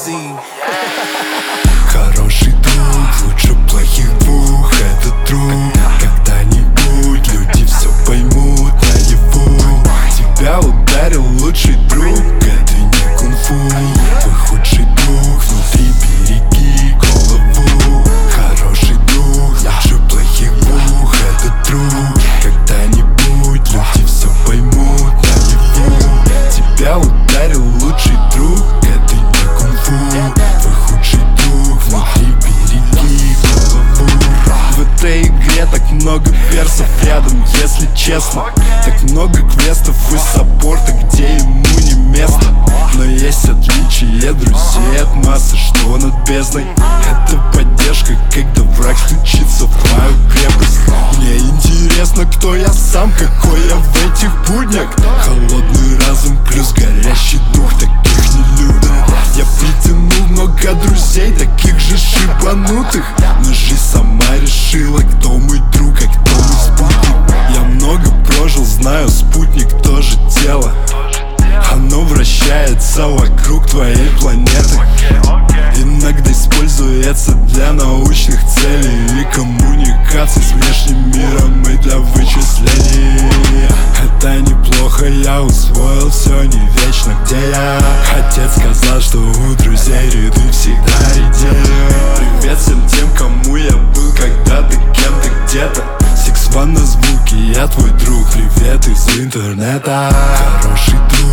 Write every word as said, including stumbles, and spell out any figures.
scene. Хороший друг лучше плохих двух. Это друг. Когда-нибудь люди все поймут наяву. Тебя ударил лучший друг. Это не кунг-фу. Твой худший друг внутри, береги голову. Хороший друг лучше плохих двух. Это друг. Когда-нибудь люди все поймут наяву. Тебя ударил лучший друг. Это не кунг-фу. Твой худший друг внутри, береги голову. В этой игре так много персов рядом, если честно. Так много квестов и саппорта, где ему не место. Но есть отличие друзей от массы, что над бездной. Это поддержка, когда враг стучится в твою крепость. Мне интересно, кто я сам, какой я в этих буднях. Холодный разум плюс горящий дух, таких не любят. Я притянул много друзей, таких же шибанутых. Но жизнь сама решила, кто мой друг, а кто мой спутник. Я много прожил, знаю, спутник тоже тело. Оно вращается вокруг твоей планеты. Иногда используется для научных целей и коммуникаций с внешним миром и для вычислений. Это неплохо, я усвоил, все не вечно, где я. Отец сказал, что у друзей ряды всегда редеют. Привет всем тем, кому я был когда-то кем-то где-то. Six One на звуке, я твой друг, привет из интернета. Хороший друг